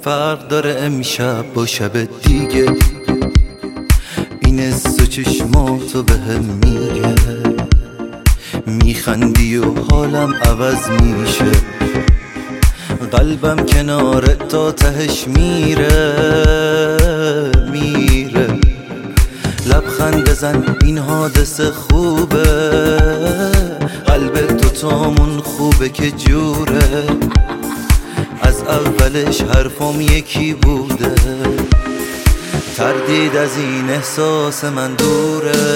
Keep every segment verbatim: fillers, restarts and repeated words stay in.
فرق داره امشب با شب دیگه. این از تو چشماتو به هم میگه، میخندی و حالم عوض میشه. قلبم کنار تا تهش میره میره. لبخند بزن این حادثه خوبه، قلب دوتامون خوبه که جوره. از اولش حرفم یکی بوده، تردید از این احساس من دوره.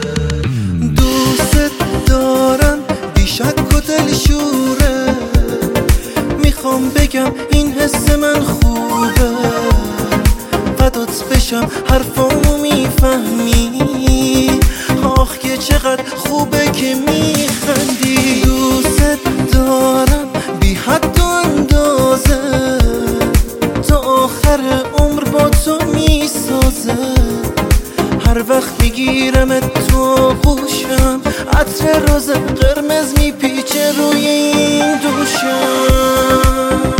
دوست دارم بی شک و دلشوره، میخوام بگم این حس من خوبه. فدات بشم حرفامو میفهمی، آخ که چقدر خوبه که میخندی. دوست دارم بی حد و اندازه، تا آخر عمر با تو میسازه. هر وقت میگیرمت تو گوشم، عطر روز قرمز میپیچه روی این دوشم.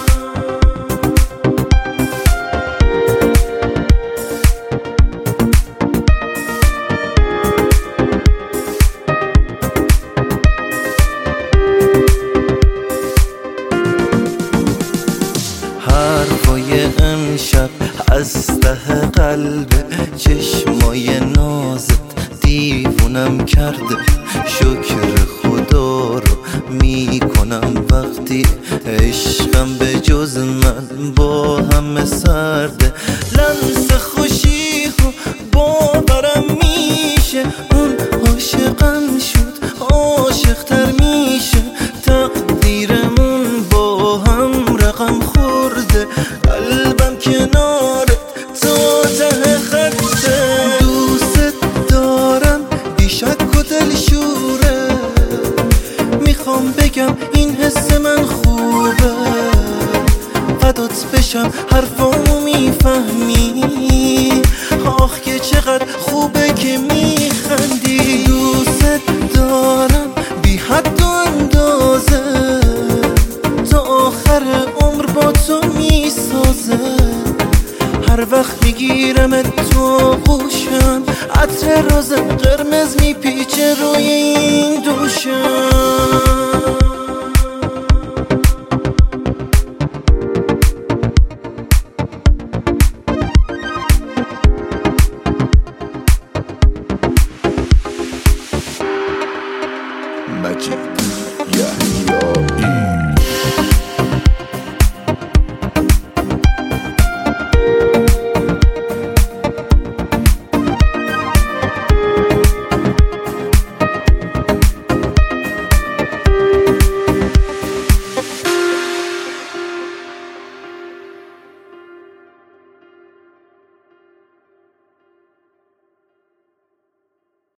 حرفای امشب از ته قلب، چشمای نازت دیوونم کرده. شکر خدا رو میکنم وقتی عشقم به جز من با همه سرده. لنس خوشی رو باورم میشه، اون عاشقم شد عاشقتر میشه. تقدیرمون با هم رقم خورده، قلبم کنارت تا ته خطه. دوست دارم بی شک و دلشوره، میخوام بگم این حس من خوبه. فدات بشم حرفامو میفهمی، آخ که چقدر خوبه که میخندی. دوست دارم بی حد و اندازه، تا آخر عمر با تو میسازه. هر وقت میگیرمت تو گوشم، عطر روز قرمز میپیچه روی این دوشم. Magic, yeah.